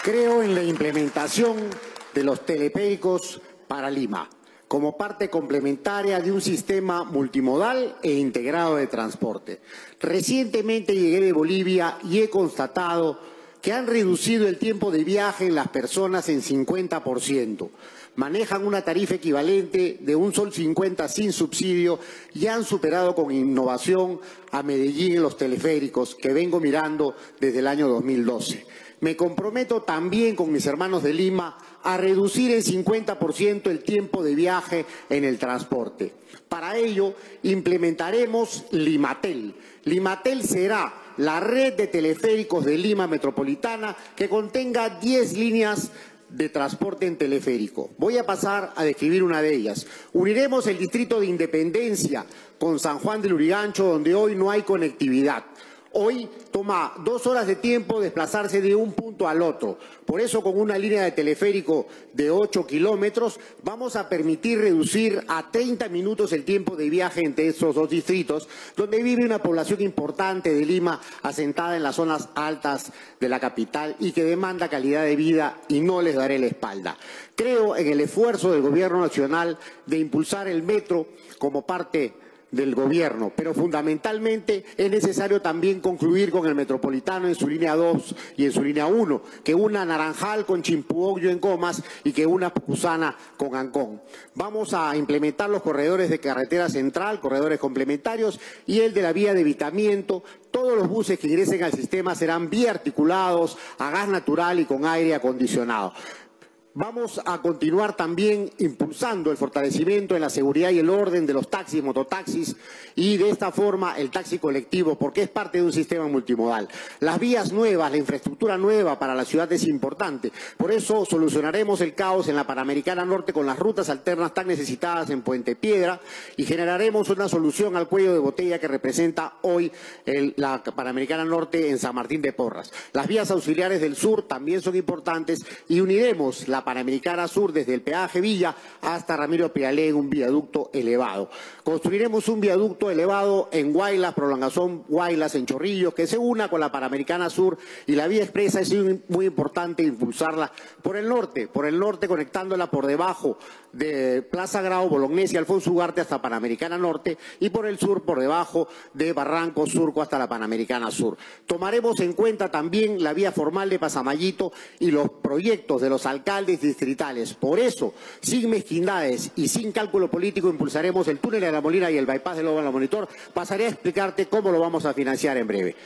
Creo en la implementación de los teleféricos para Lima, como parte complementaria de un sistema multimodal e integrado de transporte. Recientemente llegué de Bolivia y he constatado que han reducido el tiempo de viaje en las personas en 50%. Manejan una tarifa equivalente de $1.50 sin subsidio y han superado con innovación a Medellín en los teleféricos, que vengo mirando desde el año 2012. Me comprometo también con mis hermanos de Lima a reducir en 50% el tiempo de viaje en el transporte. Para ello, implementaremos Limatel. Limatel será la red de teleféricos de Lima Metropolitana que contenga 10 líneas de transporte en teleférico. Voy a pasar a describir una de ellas. Uniremos el distrito de Independencia con San Juan del Lurigancho, donde hoy no hay conectividad. Hoy toma 2 horas de tiempo desplazarse de un punto al otro. Por eso, con una línea de teleférico de 8 kilómetros, vamos a permitir reducir a 30 minutos el tiempo de viaje entre estos dos distritos, donde vive una población importante de Lima, asentada en las zonas altas de la capital y que demanda calidad de vida, y no les daré la espalda. Creo en el esfuerzo del Gobierno nacional de impulsar el metro como parte del gobierno, pero fundamentalmente es necesario también concluir con el Metropolitano en su línea 2 y en su línea 1, que una Naranjal con Chimpuogyo en Comas y que una Pucusana con Ancón. Vamos a implementar los corredores de carretera central, corredores complementarios, y el de la vía de evitamiento. Todos los buses que ingresen al sistema serán biarticulados, a gas natural y con aire acondicionado. Vamos a continuar también impulsando el fortalecimiento en la seguridad y el orden de los taxis, mototaxis, y de esta forma el taxi colectivo, porque es parte de un sistema multimodal. Las vías nuevas, la infraestructura nueva para la ciudad es importante. Por eso solucionaremos el caos en la Panamericana Norte con las rutas alternas tan necesitadas en Puente Piedra, y generaremos una solución al cuello de botella que representa hoy la Panamericana Norte en San Martín de Porras. Las vías auxiliares del sur también son importantes, y uniremos la Panamericana Sur desde el peaje Villa hasta Ramiro Pialé en un viaducto elevado. Construiremos un viaducto elevado en Guaylas, prolongación Guaylas en Chorrillos, que se una con la Panamericana Sur, y la vía expresa es muy importante impulsarla por el norte conectándola por debajo de Plaza Grau, Bolognesi y Alfonso Ugarte hasta Panamericana Norte, y por el sur por debajo de Barranco Surco hasta la Panamericana Sur. Tomaremos en cuenta también la vía formal de Pasamayito y los proyectos de los alcaldes distritales. Por eso, sin mezquindades y sin cálculo político, impulsaremos el túnel de la Molina y el bypass de Lobo en la Monitor. Pasaré a explicarte cómo lo vamos a financiar en breve.